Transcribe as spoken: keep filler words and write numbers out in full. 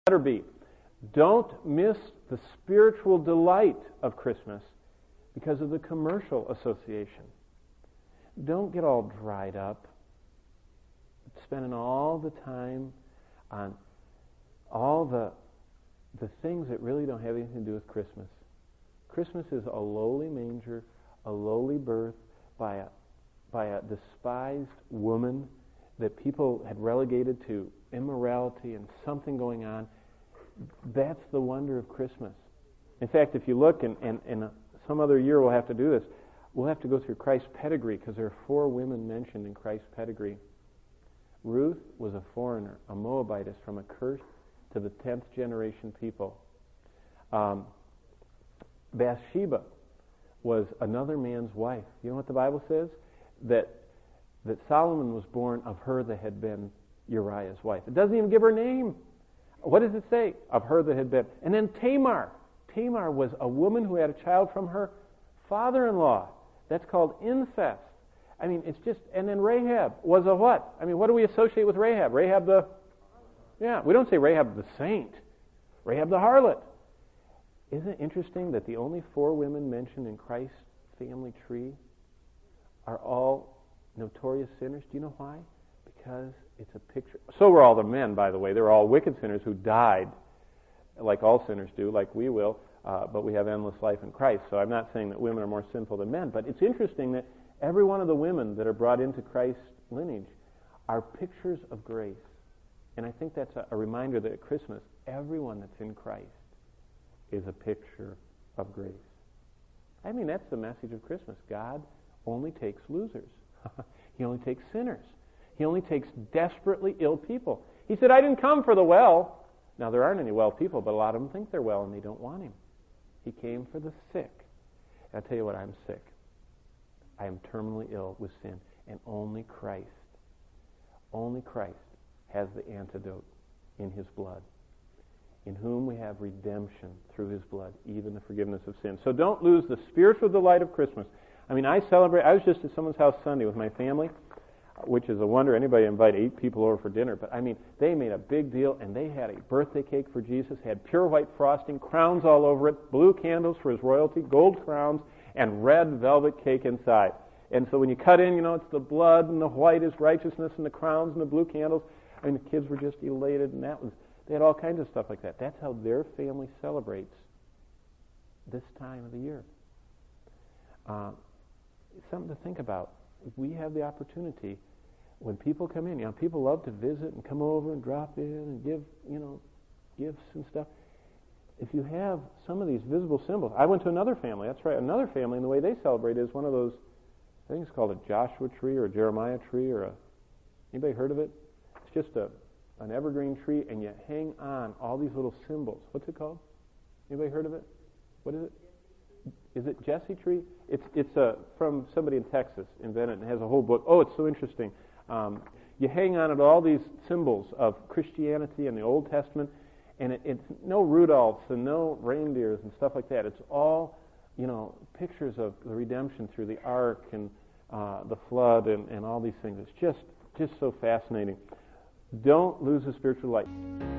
Letter B. Don't miss the spiritual delight of Christmas because of the commercial association. Don't get all dried up, spending all the time on all the the things that really don't have anything to do with Christmas. Christmas is a lowly manger, a lowly birth by a by a despised woman that people had relegated to immorality and something going on. That's the wonder of Christmas. In fact, if you look, and, and, and some other year we'll have to do this, we'll have to go through Christ's pedigree, because there are four women mentioned in Christ's pedigree. Ruth was a foreigner, a Moabitess from a cursed to the tenth generation people. Um, Bathsheba was another man's wife. You know what the Bible says? That that Solomon was born of her that had been Uriah's wife. It doesn't even give her name. What does it say? Of her that had been. And then Tamar. Tamar was a woman who had a child from her father-in-law. That's called incest. I mean, it's just, and then Rahab was a what? I mean, what do we associate with Rahab? Rahab the, yeah, we don't say Rahab the saint. Rahab the harlot. Isn't it interesting that the only four women mentioned in Christ's family tree are all notorious sinners? Do you know why? Because it's a picture. So were all the men, by the way. They were all wicked sinners who died, like all sinners do, like we will, uh, but we have endless life in Christ. So I'm not saying that women are more sinful than men, but it's interesting that every one of the women that are brought into Christ's lineage are pictures of grace. And I think that's a, a reminder that at Christmas, everyone that's in Christ is a picture of grace. I mean, that's the message of Christmas. God only takes losers. He only takes sinners. He only takes desperately ill people. He said, I didn't come for the well. Now, there aren't any well people, but a lot of them think they're well and they don't want him. He came for the sick. And I'll tell you what, I'm sick. I am terminally ill with sin. And only Christ, only Christ has the antidote in his blood, in whom we have redemption through his blood, even the forgiveness of sin. So don't lose the spiritual delight of Christmas. I mean, I celebrate, I was just at someone's house Sunday with my family, which is a wonder. Anybody invite eight people over for dinner. But I mean, they made a big deal, and they had a birthday cake for Jesus, had pure white frosting, crowns all over it, blue candles for his royalty, gold crowns, and red velvet cake inside. And so when you cut in, you know, it's the blood, and the white is righteousness, and the crowns and the blue candles. I mean, the kids were just elated, and that was, they had all kinds of stuff like that. That's how their family celebrates this time of the year. Uh, it's something to think about. We have the opportunity, when people come in, you know, people love to visit and come over and drop in and give, you know, gifts and stuff. If you have some of these visible symbols, I went to another family, that's right, another family, and the way they celebrate is one of those, I think it's called a Joshua tree or a Jeremiah tree or a, anybody heard of it? It's just a an evergreen tree, and you hang on all these little symbols. What's it called? Anybody heard of it? What is it? Is it Jesse tree? It's it's a, from somebody in Texas invented it and has a whole book. Oh, it's so interesting. Um, you hang on to all these symbols of Christianity and the Old Testament, and it, it's no Rudolphs and no reindeers and stuff like that. It's all, you know, pictures of the redemption through the ark and uh, the flood and, and all these things. It's just just so fascinating. Don't lose the spiritual light.